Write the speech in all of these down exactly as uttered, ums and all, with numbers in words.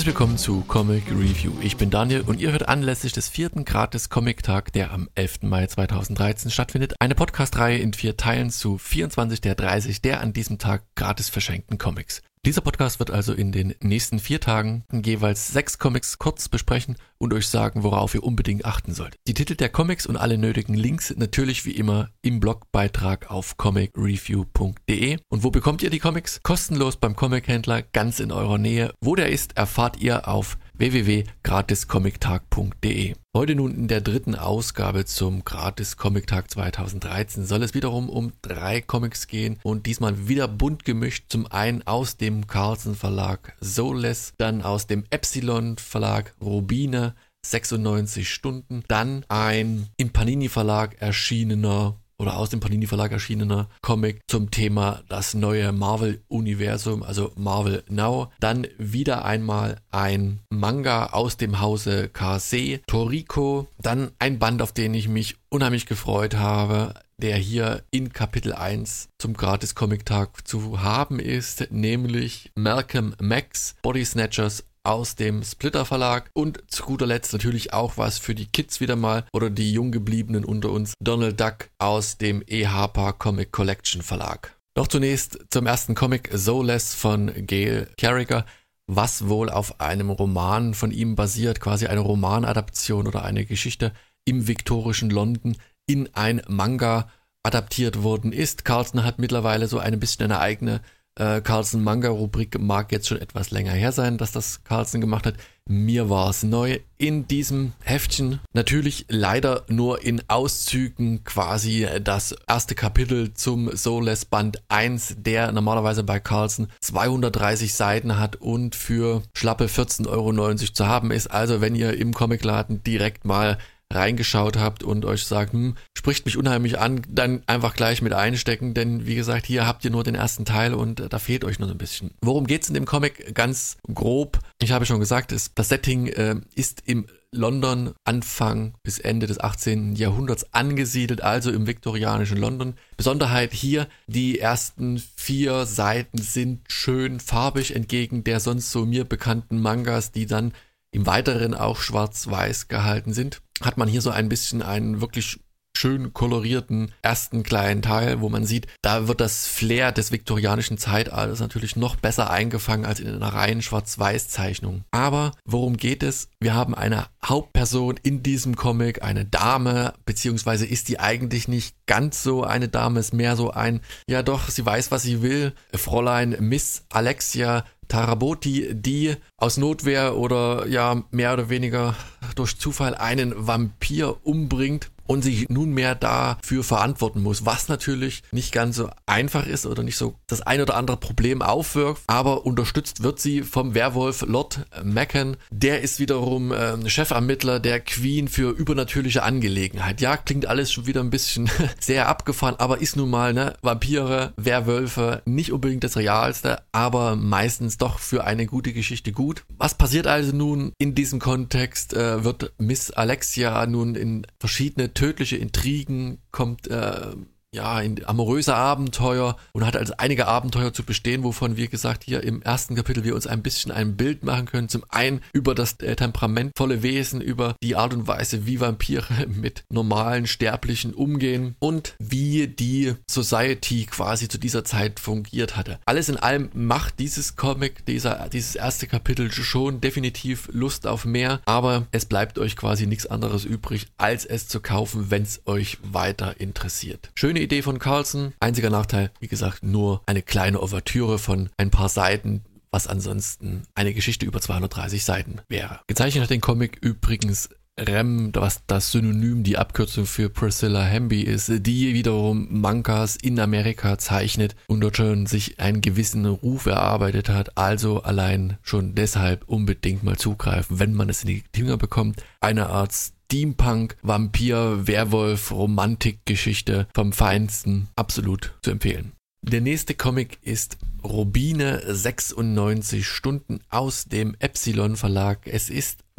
willkommen zu Comic Review. Ich bin Daniel und ihr hört anlässlich des vierten Gratis-Comic-Tag, der am elften Mai zweitausenddreizehn stattfindet, eine Podcast-Reihe in vier Teilen zu vierundzwanzig der dreißig der an diesem Tag gratis verschenkten Comics. Dieser Podcast wird also in den nächsten vier Tagen jeweils sechs Comics kurz besprechen und euch sagen, worauf ihr unbedingt achten sollt. Die Titel der Comics und alle nötigen Links natürlich wie immer im Blogbeitrag auf comic review punkt de. Und wo bekommt ihr die Comics? Kostenlos beim Comichändler ganz in eurer Nähe. Wo der ist, erfahrt ihr auf w w w punkt gratis comic tag punkt de. Heute nun in der dritten Ausgabe zum Gratis-Comic-Tag zweitausenddreizehn soll es wiederum um drei Comics gehen und diesmal wieder bunt gemischt. Zum einen aus dem Carlsen Verlag Soulless, dann aus dem Epsilon Verlag Rubine, sechsundneunzig Stunden, dann ein im Panini Verlag erschienener oder aus dem Panini Verlag erschienener Comic zum Thema das neue Marvel-Universum, also Marvel Now. Dann wieder einmal ein Manga aus dem Hause Kase, Toriko. Dann ein Band, auf den ich mich unheimlich gefreut habe, der hier in Kapitel eins zum Gratis-Comic-Tag zu haben ist, nämlich Malcolm Max, Body Snatchers aus dem Splitter Verlag und zu guter Letzt natürlich auch was für die Kids wieder mal oder die Junggebliebenen unter uns, Donald Duck aus dem E. Harper Comic Collection Verlag. Doch zunächst zum ersten Comic Soulless von Gail Carriger, was wohl auf einem Roman von ihm basiert, quasi eine Romanadaption oder eine Geschichte im viktorischen London in ein Manga adaptiert worden ist. Carlsen hat mittlerweile so ein bisschen eine eigene Äh, Carlsen Manga-Rubrik, mag jetzt schon etwas länger her sein, dass das Carlsen gemacht hat. Mir war es neu in diesem Heftchen. Natürlich leider nur in Auszügen quasi das erste Kapitel zum Soulless Band eins, der normalerweise bei Carlsen zweihundertdreißig Seiten hat und für schlappe vierzehn Euro neunzig zu haben ist. Also wenn ihr im Comicladen direkt mal reingeschaut habt und euch sagt, hm, spricht mich unheimlich an, dann einfach gleich mit einstecken, denn wie gesagt, hier habt ihr nur den ersten Teil und äh, da fehlt euch noch ein bisschen. Worum geht's in dem Comic? Ganz grob, ich habe schon gesagt, ist, das Setting äh, ist im London Anfang bis Ende des achtzehnten Jahrhunderts angesiedelt, also im viktorianischen London. Besonderheit hier, die ersten vier Seiten sind schön farbig, entgegen der sonst so mir bekannten Mangas, die dann im Weiteren auch schwarz-weiß gehalten sind, hat man hier so ein bisschen einen wirklich schön kolorierten ersten kleinen Teil, wo man sieht, da wird das Flair des viktorianischen Zeitalters natürlich noch besser eingefangen als in einer reinen Schwarz-Weiß-Zeichnung. Aber worum geht es? Wir haben eine Hauptperson in diesem Comic, eine Dame, beziehungsweise ist die eigentlich nicht ganz so eine Dame, ist mehr so ein, ja doch, sie weiß, was sie will, Fräulein Miss Alexia Taraboti, die aus Notwehr oder ja mehr oder weniger durch Zufall einen Vampir umbringt und sich nunmehr dafür verantworten muss, was natürlich nicht ganz so einfach ist oder nicht so das ein oder andere Problem aufwirft, aber unterstützt wird sie vom Werwolf Lord Macken, der ist wiederum äh, Chefermittler der Queen für übernatürliche Angelegenheit. Ja, klingt alles schon wieder ein bisschen sehr abgefahren, aber ist nun mal, ne, Vampire, Werwölfe, nicht unbedingt das Realste, aber meistens doch für eine gute Geschichte gut. Was passiert also nun in diesem Kontext? Äh, wird Miss Alexia nun in verschiedene tödliche Intrigen, kommt äh, ja in amoröse Abenteuer und hat also einige Abenteuer zu bestehen, wovon wie gesagt hier im ersten Kapitel wir uns ein bisschen ein Bild machen können. Zum einen über das äh, temperamentvolle Wesen, über die Art und Weise, wie Vampire mit normalen Sterblichen umgehen und wie die Society quasi zu dieser Zeit fungiert hatte. Alles in allem macht dieses Comic, dieser, dieses erste Kapitel schon definitiv Lust auf mehr, aber es bleibt euch quasi nichts anderes übrig, als es zu kaufen, wenn es euch weiter interessiert. Schöne Idee von Carlsen. Einziger Nachteil, wie gesagt, nur eine kleine Ouvertüre von ein paar Seiten, was ansonsten eine Geschichte über zweihundertdreißig Seiten wäre. Gezeichnet hat den Comic übrigens Rem, was das Synonym, die Abkürzung für Priscilla Hamby ist, die wiederum Mangas in Amerika zeichnet und dort schon sich einen gewissen Ruf erarbeitet hat, also allein schon deshalb unbedingt mal zugreifen, wenn man es in die Finger bekommt. Eine Art Steampunk, Vampir, Werwolf, Romantikgeschichte vom Feinsten, absolut zu empfehlen. Der nächste Comic ist Rubine, sechsundneunzig Stunden aus dem Epsilon Verlag. Es ist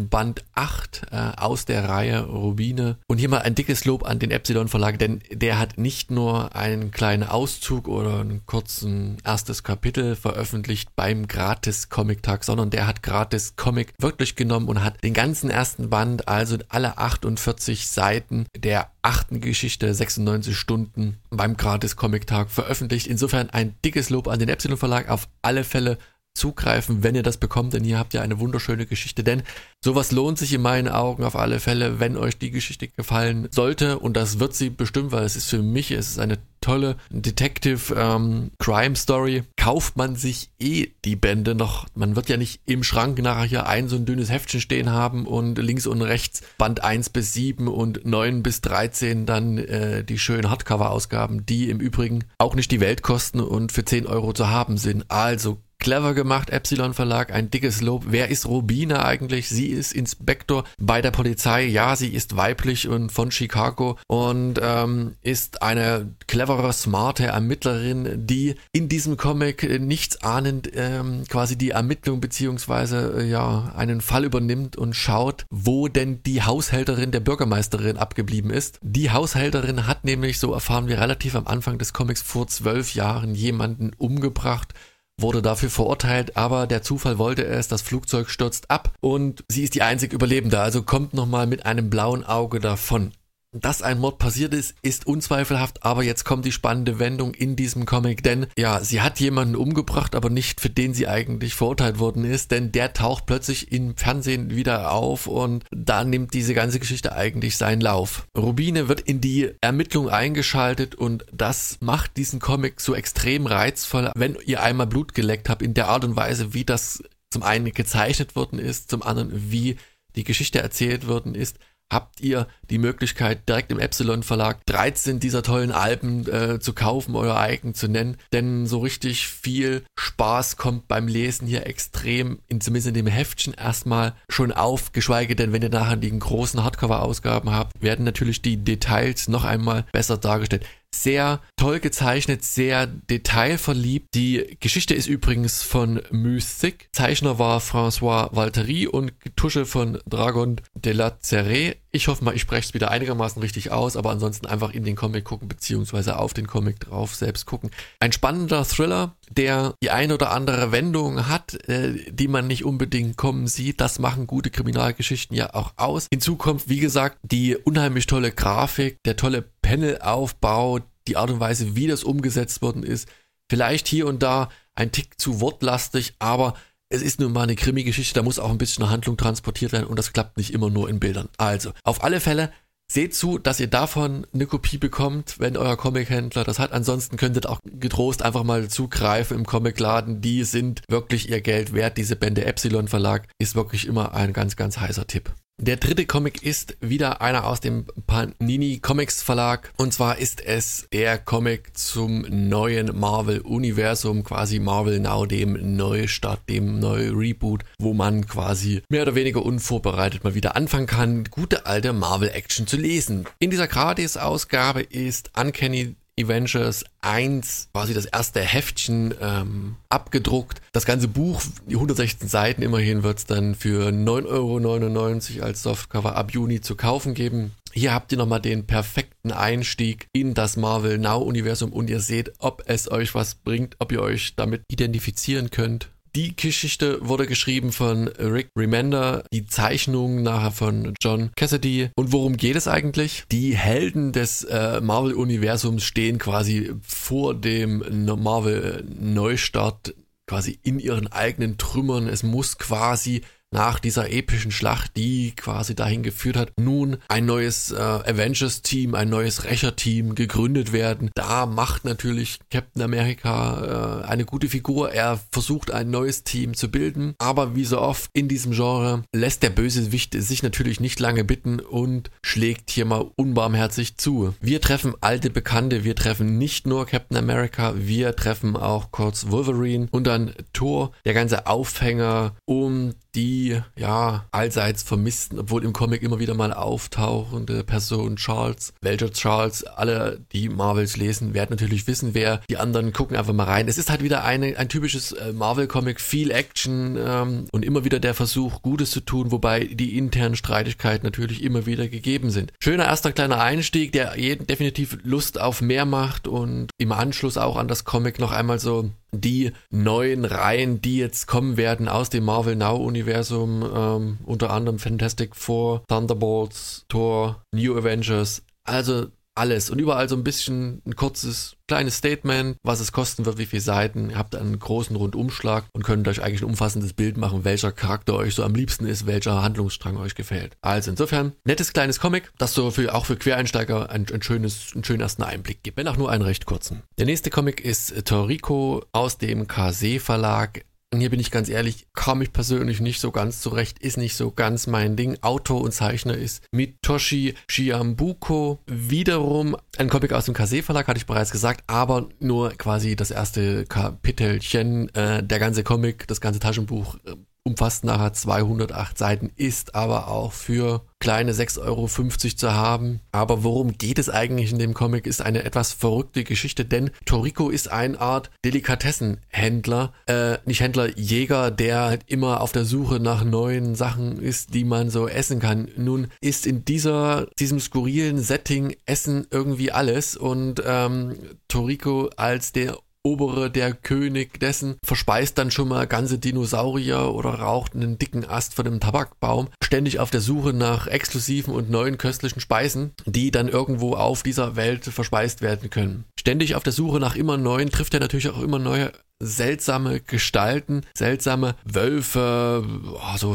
Band acht äh, aus der Reihe Rubine. Und hier mal ein dickes Lob an den Epsilon Verlag, denn der hat nicht nur einen kleinen Auszug oder einen kurzen erstes Kapitel veröffentlicht beim Gratis-Comic-Tag, sondern der hat Gratis-Comic wirklich genommen und hat den ganzen ersten Band, also alle achtundvierzig Seiten der achten Geschichte, sechsundneunzig Stunden beim Gratis-Comic-Tag veröffentlicht. Insofern ein dickes Lob an den Epsilon Verlag. Auf alle Fälle zugreifen, wenn ihr das bekommt, denn hier habt ihr eine wunderschöne Geschichte, denn sowas lohnt sich in meinen Augen auf alle Fälle, wenn euch die Geschichte gefallen sollte, und das wird sie bestimmt, weil es ist für mich, es ist eine tolle Detective ähm, Crime Story, kauft man sich eh die Bände noch, man wird ja nicht im Schrank nachher hier ein so ein dünnes Heftchen stehen haben und links und rechts Band eins bis sieben und neun bis dreizehn dann äh, die schönen Hardcover-Ausgaben, die im Übrigen auch nicht die Welt kosten und für zehn Euro zu haben sind, also clever gemacht, Epsilon Verlag, ein dickes Lob. Wer ist Rubine eigentlich? Sie ist Inspektor bei der Polizei. Ja, sie ist weiblich und von Chicago und ähm, ist eine clevere, smarte Ermittlerin, die in diesem Comic nichts ahnend ähm, quasi die Ermittlung beziehungsweise äh, ja einen Fall übernimmt und schaut, wo denn die Haushälterin der Bürgermeisterin abgeblieben ist. Die Haushälterin hat nämlich, so erfahren wir relativ am Anfang des Comics, vor zwölf Jahren jemanden umgebracht, wurde dafür verurteilt, aber der Zufall wollte es, das Flugzeug stürzt ab und sie ist die einzig Überlebende, also kommt nochmal mit einem blauen Auge davon. Dass ein Mord passiert ist, ist unzweifelhaft, aber jetzt kommt die spannende Wendung in diesem Comic, denn ja, sie hat jemanden umgebracht, aber nicht für den sie eigentlich verurteilt worden ist, denn der taucht plötzlich im Fernsehen wieder auf und da nimmt diese ganze Geschichte eigentlich seinen Lauf. Rubine wird in die Ermittlung eingeschaltet und das macht diesen Comic so extrem reizvoll, wenn ihr einmal Blut geleckt habt, in der Art und Weise, wie das zum einen gezeichnet worden ist, zum anderen wie die Geschichte erzählt worden ist, habt ihr die Möglichkeit, direkt im Epsilon Verlag dreizehn dieser tollen Alben äh, zu kaufen, euer eigen zu nennen, denn so richtig viel Spaß kommt beim Lesen hier extrem, in, zumindest in dem Heftchen erstmal schon auf, geschweige denn, wenn ihr nachher die großen Hardcover-Ausgaben habt, werden natürlich die Details noch einmal besser dargestellt. Sehr toll gezeichnet, sehr detailverliebt. Die Geschichte ist übrigens von Mythic. Zeichner war François Valtery und Tusche von Dragon de la Serre. Ich hoffe mal, ich spreche es wieder einigermaßen richtig aus, aber ansonsten einfach in den Comic gucken, beziehungsweise auf den Comic drauf selbst gucken. Ein spannender Thriller, der die ein oder andere Wendung hat, äh, die man nicht unbedingt kommen sieht. Das machen gute Kriminalgeschichten ja auch aus. Hinzu kommt, wie gesagt, die unheimlich tolle Grafik, der tolle Panelaufbau, die Art und Weise, wie das umgesetzt worden ist. Vielleicht hier und da ein Tick zu wortlastig, aber es ist nun mal eine Krimi-Geschichte, da muss auch ein bisschen eine Handlung transportiert werden und das klappt nicht immer nur in Bildern. Also, auf alle Fälle, seht zu, dass ihr davon eine Kopie bekommt, wenn euer Comichändler das hat. Ansonsten könntet auch getrost einfach mal zugreifen im Comicladen. Die sind wirklich ihr Geld wert. Diese Bände Epsilon Verlag ist wirklich immer ein ganz, ganz heißer Tipp. Der dritte Comic ist wieder einer aus dem Panini Comics Verlag und zwar ist es der Comic zum neuen Marvel-Universum, quasi Marvel Now, dem Neustart, dem neuen Reboot, wo man quasi mehr oder weniger unvorbereitet mal wieder anfangen kann, gute alte Marvel-Action zu lesen. In dieser Gratis-Ausgabe ist Uncanny Avengers eins, quasi das erste Heftchen ähm, abgedruckt. Das ganze Buch, die hundertsechzehn Seiten immerhin, wird es dann für neun Euro neunundneunzig als Softcover ab Juni zu kaufen geben. Hier habt ihr nochmal den perfekten Einstieg in das Marvel Now Universum und ihr seht, ob es euch was bringt, ob ihr euch damit identifizieren könnt. Die Geschichte wurde geschrieben von Rick Remender, die Zeichnung nachher von John Cassidy. Und worum geht es eigentlich? Die Helden des äh, Marvel-Universums stehen quasi vor dem Marvel-Neustart, quasi in ihren eigenen Trümmern. Es muss quasi nach dieser epischen Schlacht, die quasi dahin geführt hat, nun ein neues äh, Avengers-Team, ein neues Rächer-Team gegründet werden. Da macht natürlich Captain America äh, eine gute Figur. Er versucht ein neues Team zu bilden, aber wie so oft in diesem Genre lässt der Bösewicht sich natürlich nicht lange bitten und schlägt hier mal unbarmherzig zu. Wir treffen alte Bekannte, wir treffen nicht nur Captain America, wir treffen auch kurz Wolverine und dann Thor, der ganze Aufhänger um die, ja, allseits vermissten, obwohl im Comic immer wieder mal auftauchende Person Charles. Welcher Charles? Alle, die Marvels lesen, werden natürlich wissen, wer. Die anderen gucken einfach mal rein. Es ist halt wieder eine, ein typisches äh, Marvel-Comic, viel Action ähm, und immer wieder der Versuch, Gutes zu tun, wobei die internen Streitigkeiten natürlich immer wieder gegeben sind. Schöner erster kleiner Einstieg, der jeden definitiv Lust auf mehr macht und im Anschluss auch an das Comic noch einmal so die neuen Reihen, die jetzt kommen werden aus dem Marvel Now-Universum, ähm, unter anderem Fantastic Four, Thunderbolts, Thor, New Avengers, also alles und überall so ein bisschen ein kurzes, kleines Statement, was es kosten wird, wie viele Seiten. Ihr habt einen großen Rundumschlag und könnt euch eigentlich ein umfassendes Bild machen, welcher Charakter euch so am liebsten ist, welcher Handlungsstrang euch gefällt. Also insofern, nettes kleines Comic, das so für, auch für Quereinsteiger ein, ein schönes, einen schönen ersten Einblick gibt, wenn auch nur einen recht kurzen. Der nächste Comic ist Toriko aus dem Kase Verlag. Und hier bin ich ganz ehrlich, kam ich persönlich nicht so ganz zurecht, ist nicht so ganz mein Ding. Autor und Zeichner ist Mitoshi Shiambuko. Wiederum ein Comic aus dem Kase Verlag, hatte ich bereits gesagt, aber nur quasi das erste Kapitelchen. Äh, der ganze Comic, das ganze Taschenbuch äh, umfasst nachher zweihundertacht Seiten, ist aber auch für kleine sechs Euro fünfzig zu haben. Aber worum geht es eigentlich in dem Comic? Ist eine etwas verrückte Geschichte, denn Toriko ist eine Art Delikatessenhändler, äh, nicht Händler, Jäger, der halt immer auf der Suche nach neuen Sachen ist, die man so essen kann. Nun ist in dieser, diesem skurrilen Setting Essen irgendwie alles und ähm, Toriko als der Obere, der König dessen, verspeist dann schon mal ganze Dinosaurier oder raucht einen dicken Ast von einem Tabakbaum, ständig auf der Suche nach exklusiven und neuen köstlichen Speisen, die dann irgendwo auf dieser Welt verspeist werden können. Ständig auf der Suche nach immer neuen, trifft er natürlich auch immer neue seltsame Gestalten, seltsame Wölfe, oh, so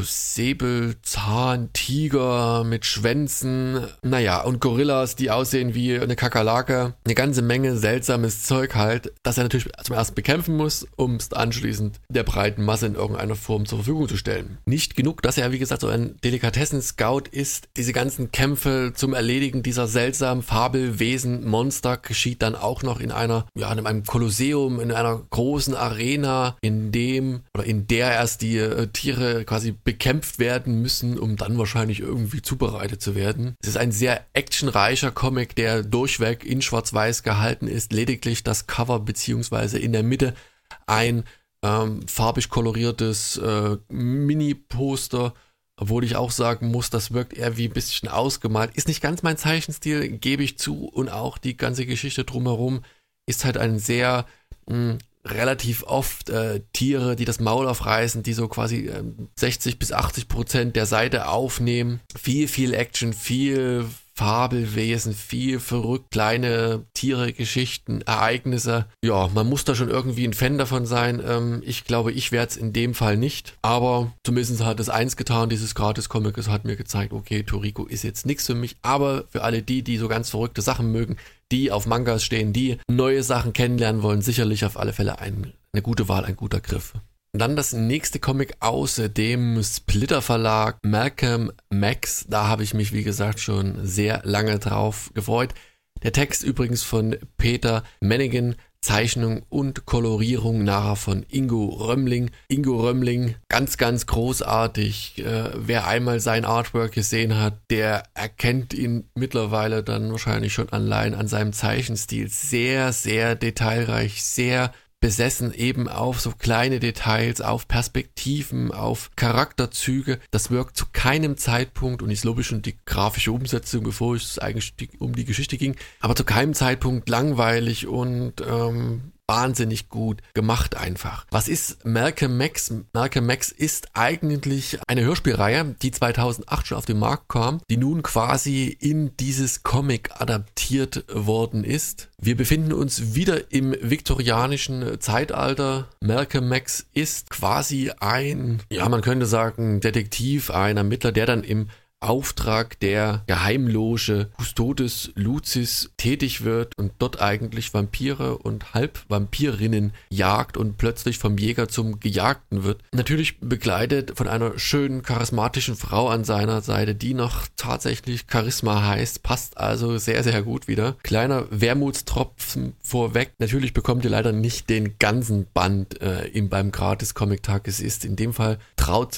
Säbelzahn, Tiger mit Schwänzen, naja, und Gorillas, die aussehen wie eine Kakerlake, eine ganze Menge seltsames Zeug halt, das er natürlich zum ersten bekämpfen muss, um es anschließend der breiten Masse in irgendeiner Form zur Verfügung zu stellen. Nicht genug, dass er, wie gesagt, so ein Delikatessen-Scout ist, diese ganzen Kämpfe zum Erledigen dieser seltsamen Fabelwesen, Monster geschieht dann auch noch in einer, ja, in einem Kolosseum, in einer großen Arena, in dem oder in der erst die äh, Tiere quasi bekämpft werden müssen, um dann wahrscheinlich irgendwie zubereitet zu werden. Es ist ein sehr actionreicher Comic, der durchweg in Schwarz-Weiß gehalten ist, lediglich das Cover beziehungsweise in der Mitte ein ähm, farbig koloriertes äh, Mini-Poster, obwohl ich auch sagen muss, das wirkt eher wie ein bisschen ausgemalt. Ist nicht ganz mein Zeichenstil, gebe ich zu, und auch die ganze Geschichte drumherum ist halt ein sehr mh, relativ oft äh, Tiere, die das Maul aufreißen, die so quasi äh, sechzig bis achtzig Prozent der Seite aufnehmen. Viel, viel Action, viel Fabelwesen, viel verrückt, kleine Tiere, Geschichten, Ereignisse. Ja, man muss da schon irgendwie ein Fan davon sein. Ähm, ich glaube, ich werde es in dem Fall nicht. Aber zumindest hat es eins getan, dieses Gratis-Comic, es hat mir gezeigt, okay, Toriko ist jetzt nichts für mich. Aber für alle die, die so ganz verrückte Sachen mögen, die auf Mangas stehen, die neue Sachen kennenlernen wollen, sicherlich auf alle Fälle ein, eine gute Wahl, ein guter Griff. Und dann das nächste Comic aus dem Splitter Verlag, Malcolm Max. Da habe ich mich, wie gesagt, schon sehr lange drauf gefreut. Der Text übrigens von Peter Mennigan, Zeichnung und Kolorierung nachher von Ingo Römmling. Ingo Römmling, ganz, ganz großartig. Äh, wer einmal sein Artwork gesehen hat, der erkennt ihn mittlerweile dann wahrscheinlich schon allein an seinem Zeichenstil. Sehr, sehr detailreich, sehr besessen eben auf so kleine Details, auf Perspektiven, auf Charakterzüge. Das wirkt zu keinem Zeitpunkt, und ich lobe schon die grafische Umsetzung, bevor es eigentlich um die Geschichte ging, aber zu keinem Zeitpunkt langweilig und ähm, wahnsinnig gut gemacht einfach. Was ist Malcolm Max? Malcolm Max ist eigentlich eine Hörspielreihe, die zweitausendacht schon auf den Markt kam, die nun quasi in dieses Comic adaptiert worden ist. Wir befinden uns wieder im viktorianischen Zeitalter. Malcolm Max ist quasi ein, ja, man könnte sagen, Detektiv, ein Ermittler, der dann im Auftrag der Geheimloge Custodes Lucis tätig wird und dort eigentlich Vampire und Halbvampirinnen jagt und plötzlich vom Jäger zum Gejagten wird. Natürlich begleitet von einer schönen, charismatischen Frau an seiner Seite, die noch tatsächlich Charisma heißt, passt also sehr, sehr gut wieder. Kleiner Wermutstropfen vorweg. Natürlich bekommt ihr leider nicht den ganzen Band äh, im, beim Gratis-Comic-Tag. Es ist in dem Fall, traut sich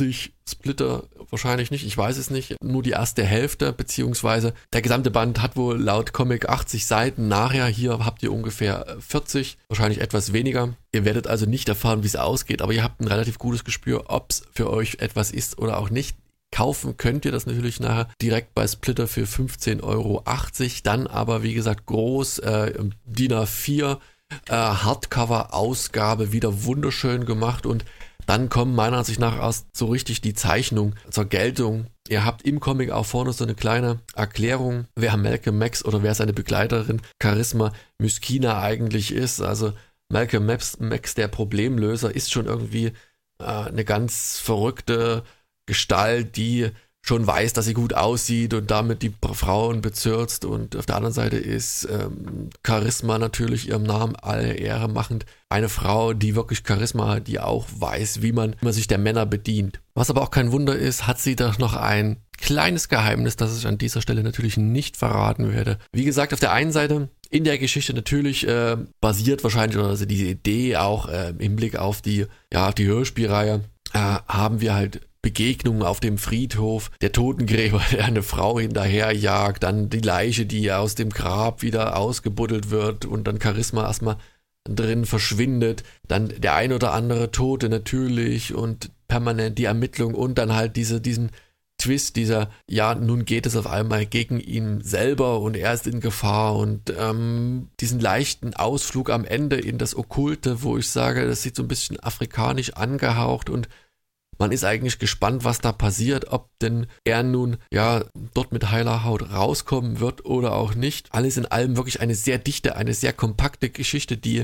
Splitter wahrscheinlich nicht, ich weiß es nicht, nur die erste Hälfte, beziehungsweise der gesamte Band hat wohl laut Comic achtzig Seiten, nachher hier habt ihr ungefähr vierzig, wahrscheinlich etwas weniger. Ihr werdet also nicht erfahren, wie es ausgeht, aber ihr habt ein relativ gutes Gespür, ob es für euch etwas ist oder auch nicht. Kaufen könnt ihr das natürlich nachher direkt bei Splitter für fünfzehn Euro achtzig, dann aber wie gesagt groß, äh, D I N A vier, äh, Hardcover-Ausgabe, wieder wunderschön gemacht und dann kommen meiner Ansicht nach erst so richtig die Zeichnung zur Geltung. Ihr habt im Comic auch vorne so eine kleine Erklärung, wer Malcolm Max oder wer seine Begleiterin Charisma Myskina eigentlich ist. Also Malcolm Max, Max der Problemlöser, ist schon irgendwie äh, eine ganz verrückte Gestalt, die schon weiß, dass sie gut aussieht und damit die Frauen bezirzt, und auf der anderen Seite ist ähm, Charisma natürlich ihrem Namen alle Ehre machend eine Frau, die wirklich Charisma hat, die auch weiß, wie man, wie man sich der Männer bedient. Was aber auch kein Wunder ist, hat sie doch noch ein kleines Geheimnis, das ich an dieser Stelle natürlich nicht verraten werde. Wie gesagt, auf der einen Seite in der Geschichte natürlich äh, basiert wahrscheinlich, oder also diese Idee auch äh, im Blick auf die, ja, die Hörspielreihe, äh, haben wir halt Begegnungen auf dem Friedhof, der Totengräber, der eine Frau hinterherjagt, dann die Leiche, die aus dem Grab wieder ausgebuddelt wird und dann Charisma erstmal drin verschwindet, dann der ein oder andere Tote natürlich und permanent die Ermittlung und dann halt diese, diesen Twist, dieser, ja, nun geht es auf einmal gegen ihn selber und er ist in Gefahr und ähm, diesen leichten Ausflug am Ende in das Okkulte, wo ich sage, das sieht so ein bisschen afrikanisch angehaucht und man ist eigentlich gespannt, was da passiert, ob denn er nun ja dort mit heiler Haut rauskommen wird oder auch nicht. Alles in allem wirklich eine sehr dichte, eine sehr kompakte Geschichte, die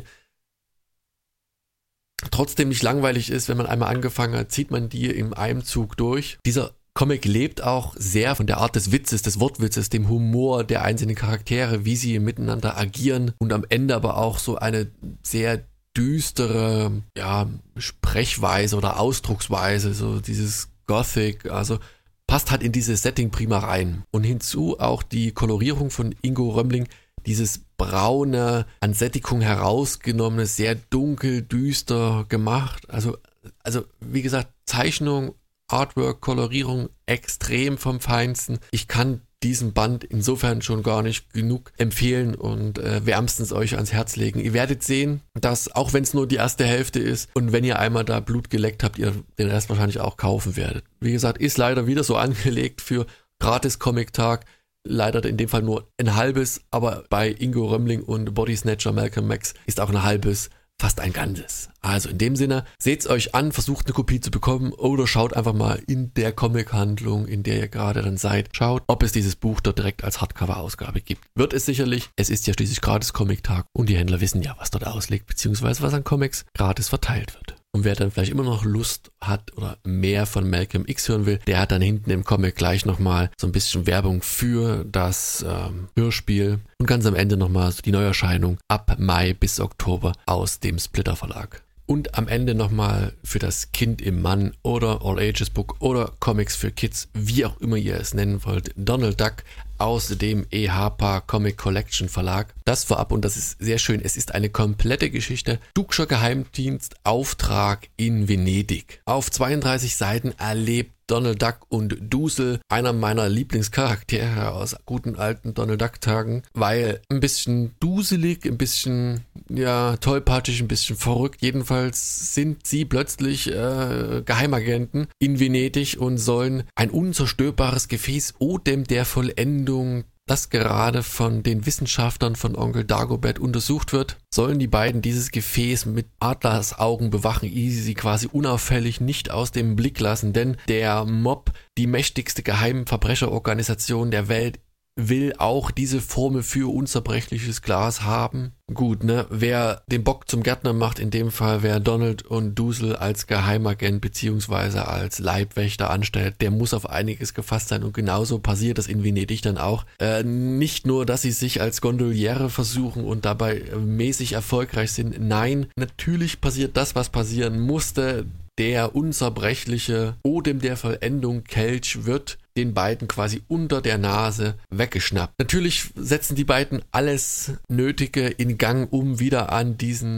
trotzdem nicht langweilig ist. Wenn man einmal angefangen hat, zieht man die in einem Zug durch. Dieser Comic lebt auch sehr von der Art des Witzes, des Wortwitzes, dem Humor der einzelnen Charaktere, wie sie miteinander agieren und am Ende aber auch so eine sehr düstere, ja, Sprechweise oder Ausdrucksweise, so dieses Gothic, also passt halt in dieses Setting prima rein. Und hinzu auch die Kolorierung von Ingo Römmling, dieses braune, an Sättigung herausgenommene, sehr dunkel, düster gemacht. Also, also wie gesagt, Zeichnung, Artwork, Kolorierung extrem vom Feinsten. Ich kann diesen Band insofern schon gar nicht genug empfehlen und äh, wärmstens euch ans Herz legen. Ihr werdet sehen, dass, auch wenn es nur die erste Hälfte ist und wenn ihr einmal da Blut geleckt habt, ihr den Rest wahrscheinlich auch kaufen werdet. Wie gesagt, ist leider wieder so angelegt für Gratis-Comic-Tag. Leider in dem Fall nur ein halbes, aber bei Ingo Römmling und Body Snatcher Malcolm Max ist auch ein halbes fast ein ganzes. Also in dem Sinne, seht's euch an, versucht eine Kopie zu bekommen oder schaut einfach mal in der Comic-Handlung, in der ihr gerade dann seid, schaut, ob es dieses Buch dort direkt als Hardcover-Ausgabe gibt. Wird es sicherlich, es ist ja schließlich gratis Comic-Tag und die Händler wissen ja, was dort ausliegt, beziehungsweise was an Comics gratis verteilt wird. Und wer dann vielleicht immer noch Lust hat oder mehr von Malcolm X hören will, der hat dann hinten im Comic gleich nochmal so ein bisschen Werbung für das ähm, Hörspiel und ganz am Ende nochmal so die Neuerscheinung ab Mai bis Oktober aus dem Splitter Verlag. Und am Ende nochmal für das Kind im Mann oder All Ages Book oder Comics für Kids, wie auch immer ihr es nennen wollt, Donald Duck aus dem E. Harper Comic Collection Verlag. Das vorab, und das ist sehr schön, es ist eine komplette Geschichte. Dukscher Geheimdienst Auftrag in Venedig. Auf zweiunddreißig Seiten erlebt Donald Duck und Dusel, einer meiner Lieblingscharaktere aus guten alten Donald Duck Tagen, weil ein bisschen duselig, ein bisschen, ja, tollpatschig, ein bisschen verrückt. Jedenfalls sind sie plötzlich äh, Geheimagenten in Venedig und sollen ein unzerstörbares Gefäß Odem der Vollendung, das gerade von den Wissenschaftlern von Onkel Dagobert untersucht wird, sollen die beiden dieses Gefäß mit Adlersaugen bewachen, ehe sie sie quasi unauffällig nicht aus dem Blick lassen, denn der Mob, die mächtigste Geheimverbrecherorganisation der Welt, will auch diese Formel für unzerbrechliches Glas haben. Gut, ne, wer den Bock zum Gärtner macht, in dem Fall wer Donald und Dusel als Geheimagent beziehungsweise als Leibwächter anstellt, der muss auf einiges gefasst sein und genauso passiert das in Venedig dann auch. Äh, nicht nur, dass sie sich als Gondoliere versuchen und dabei äh, mäßig erfolgreich sind, nein, natürlich passiert das, was passieren musste. Der unzerbrechliche Odem der Vollendung Kelch wird den beiden quasi unter der Nase weggeschnappt. Natürlich setzen die beiden alles Nötige in Gang, um wieder an diesen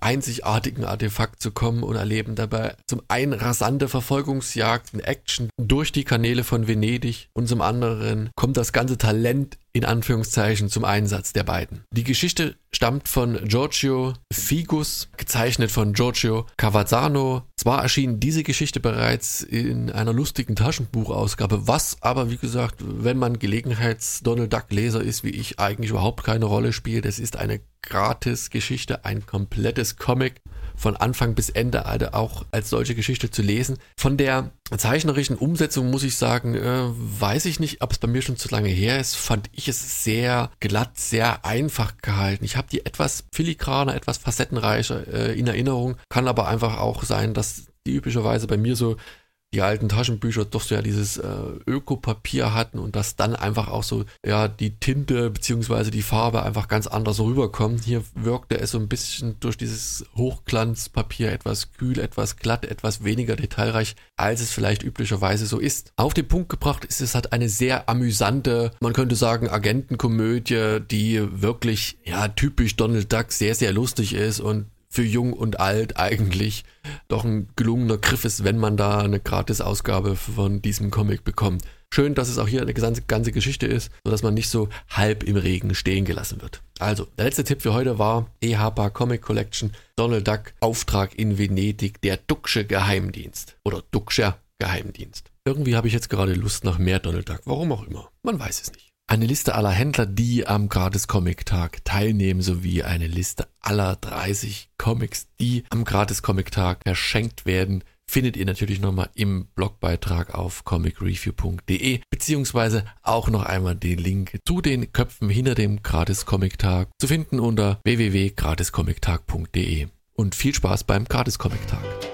einzigartigen Artefakt zu kommen und erleben dabei zum einen rasante Verfolgungsjagden, Action durch die Kanäle von Venedig und zum anderen kommt das ganze Talent in Anführungszeichen zum Einsatz der beiden. Die Geschichte stammt von Giorgio Figus, gezeichnet von Giorgio Cavazzano. Zwar erschien diese Geschichte bereits in einer lustigen Taschenbuchausgabe, was aber, wie gesagt, wenn man Gelegenheits-Donald-Duck-Leser ist, wie ich, eigentlich überhaupt keine Rolle spielt. Es ist eine Gratis-Geschichte, ein komplettes Comic von Anfang bis Ende, also auch als solche Geschichte zu lesen. Von der zeichnerischen Umsetzung muss ich sagen, äh, weiß ich nicht, ob es bei mir schon zu lange her ist, fand ich es sehr glatt, sehr einfach gehalten. Ich habe die etwas filigraner, etwas facettenreicher äh, in Erinnerung, kann aber einfach auch sein, dass die üblicherweise bei mir so die alten Taschenbücher doch so ja dieses äh, Ökopapier hatten und dass dann einfach auch so ja die Tinte beziehungsweise die Farbe einfach ganz anders rüberkommt. Hier wirkte es so ein bisschen durch dieses Hochglanzpapier etwas kühl, etwas glatt, etwas weniger detailreich, als es vielleicht üblicherweise so ist. Auf den Punkt gebracht ist es halt eine sehr amüsante, man könnte sagen Agentenkomödie, die wirklich ja typisch Donald Duck sehr, sehr lustig ist und für jung und alt eigentlich doch ein gelungener Griff ist, wenn man da eine Gratis-Ausgabe von diesem Comic bekommt. Schön, dass es auch hier eine ganze, ganze Geschichte ist, sodass man nicht so halb im Regen stehen gelassen wird. Also, der letzte Tipp für heute war E H P A Comic Collection Donald Duck Auftrag in Venedig, der Ducksche Geheimdienst oder Duckscher Geheimdienst. Irgendwie habe ich jetzt gerade Lust nach mehr Donald Duck, warum auch immer, man weiß es nicht. Eine Liste aller Händler, die am Gratis-Comic-Tag teilnehmen, sowie eine Liste aller dreißig Comics, die am Gratis-Comic-Tag verschenkt werden, findet ihr natürlich nochmal im Blogbeitrag auf comic review punkt de, beziehungsweise auch noch einmal den Link zu den Köpfen hinter dem Gratis-Comic-Tag zu finden unter w w w punkt gratis comic tag punkt de. Und viel Spaß beim Gratis-Comic-Tag.